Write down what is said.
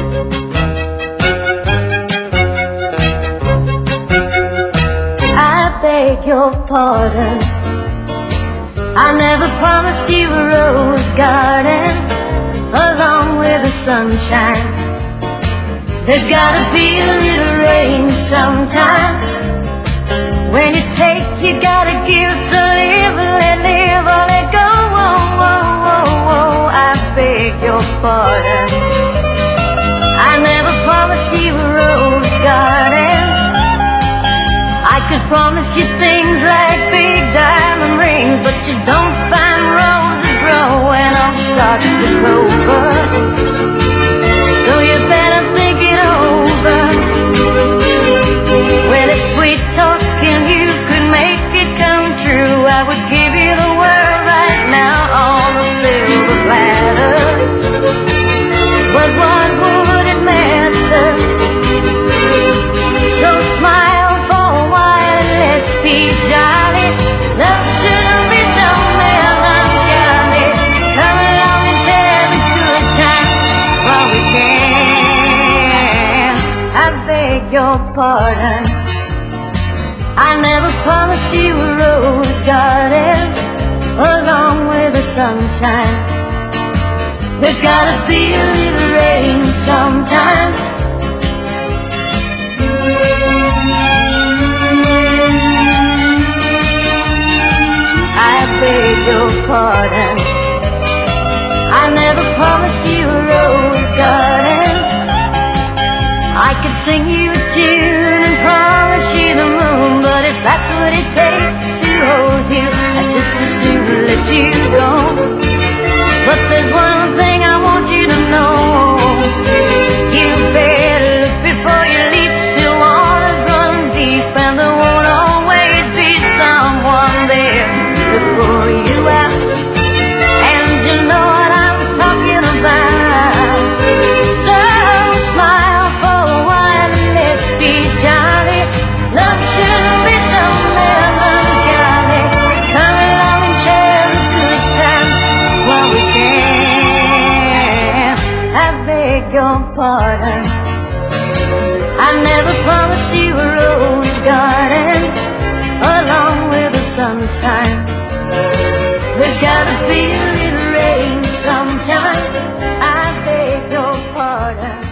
I beg your pardon, I never promised you a rose garden along with the sunshine. There's gotta be a little rain sometimes. When you take, you gotta give, so live, or let go. Oh, oh, oh, oh, I beg your pardon, I never promised you a rose garden. I could promise you things like big diamond rings, but you don't find roses growing on stalks of clover. So you better think it over. Well, if sweet talking you could make it come true, I would give you the world right now on a silver platter. But what would it matter? So smile for a while and let's be jolly. Love shouldn't be so melancholy. Come along and share the good times while we can. I beg your pardon, I never promised you a rose garden along with the sunshine. There's gotta be a little rain sometime. I beg your pardon, I never promised you a rose garden. I could sing you a tune and promise you the moon, but if that's what it takes to hold you, I'd just as soon let you go. But there's one thing I want you to know, you better look before you leap. Still waters run deep, and there won't always be someone there to pull you out. And you know what I'm talking about. So smile for a while and let's be jolly. Love shouldn't be so melancholy. Come along and share the good times while we can. I beg your pardon, I never promised you a rose garden along with the sunshine. There's gotta be a little rain sometime. I beg your pardon.